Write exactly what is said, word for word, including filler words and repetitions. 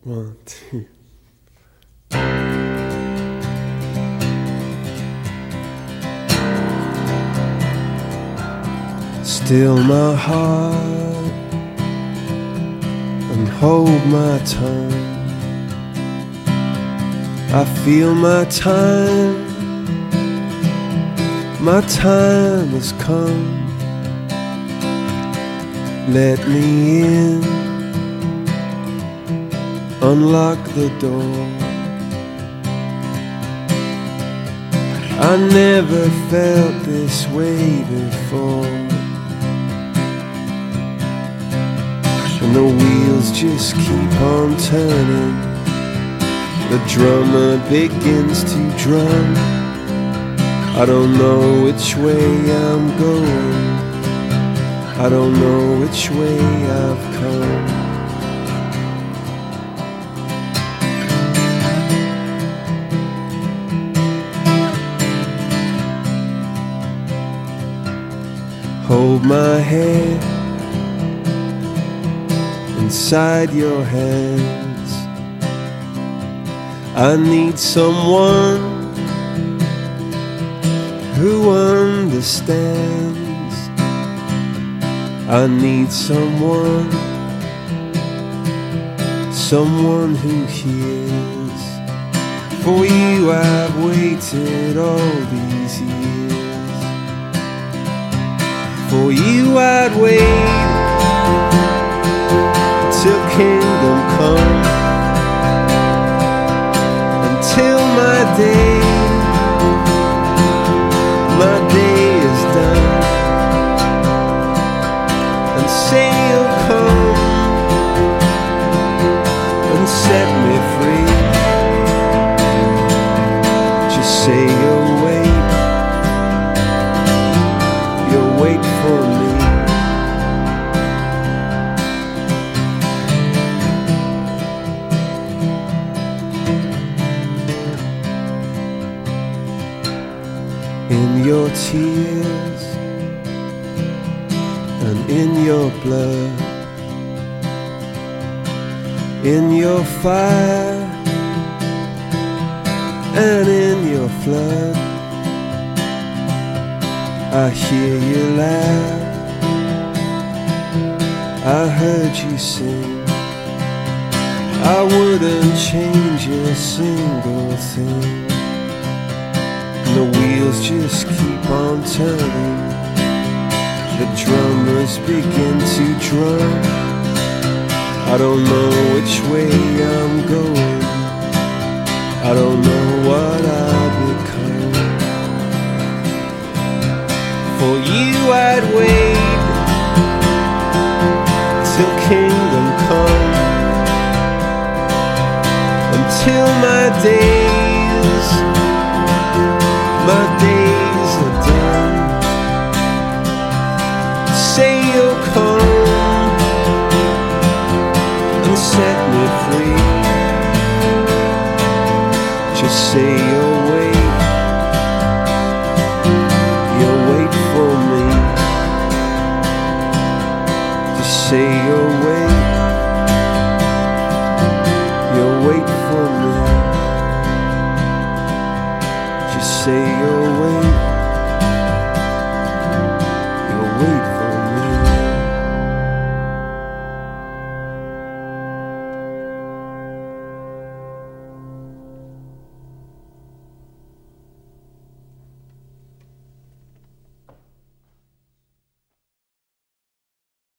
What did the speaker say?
One, two. Still my heart and hold my tongue. I feel my time, my time has come. Let me in, unlock the door. I never felt this way before, and the wheels just keep on turning. The drummer begins to drum. I don't know which way I'm going, I don't know which way I've come. Hold my head inside your hands. I need someone who understands. I need someone, someone who hears. For you I've waited all these years. For you I'd wait till kingdom come, until my day, my day is done. And say you'll come and set me free. Just say you'll wait, you'll wait for me. In your tears and in your blood, in your fire and in your flood, I hear you laugh, I heard you sing. I wouldn't change a single thing. The wheels just keep on turning. The drummers begin to drum. I don't know which way I'm going, I don't know what I'll become. For you I'd wait till kingdom come, until my days, my days are done. Say you'll come and set me free. Just say you'll